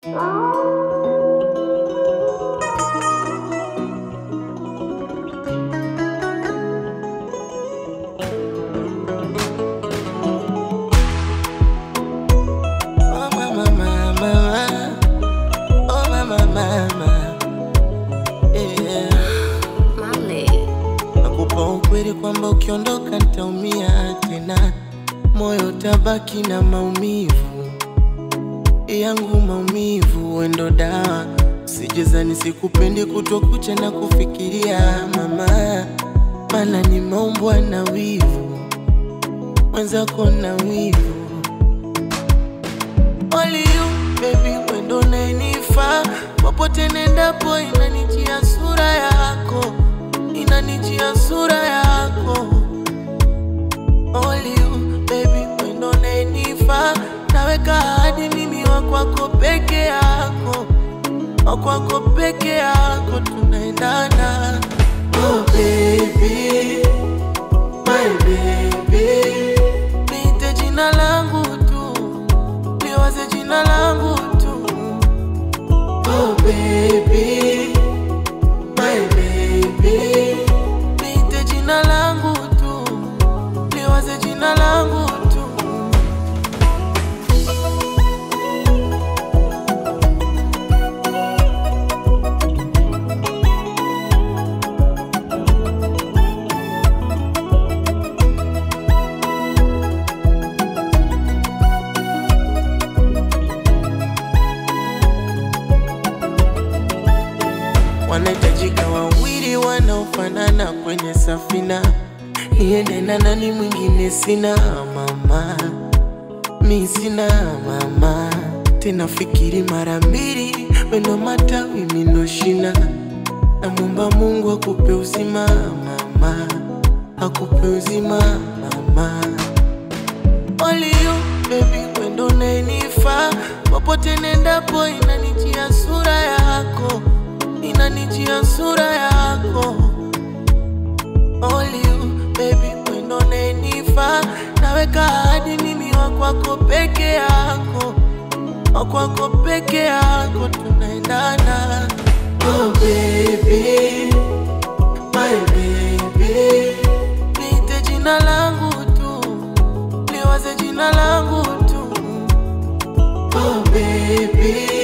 Ukweli kwamba ukiondoka nitaumia tena, moyo utabaki na maumivu yangu, maumivu wendo dawa. Sijezani sikupendi kutokucha na kufikiria mama, mana nimeumbwa na wivu, mwenzako na wivu. Only you baby, wendo nainifa, popote nendapo inanijia sura yako, inanijia sura yako. Only you baby, wendo nainifa, naweka hadi mimi wakwako peke yako, wakwako peke yako tunaendana. Oh baby, my baby, niite jina langu tu, liwaze jina langu tu. Oh baby, my baby, niite jina langu tu, liwaze jina langu tu. Wanahitajika wawili wanaofanana kwenye safina, niende na nani mwingine sina mama, mi sina mama. Tena fikiri mara mbili, wendo matawi mino shina. Namwomba Mungu akupe uzima mama, akupe uzima mama. Only you baby, wendo nainifa, popote nendapo inanijia sura yako, inanijia sura yako. Only you baby, wendo nainifa, naweka hadi mimi wakwako peke yako, wakwako peke yako tunaendana. Oh baby, my baby, niite jina langu tu, liwaze jina langu tu. Oh baby,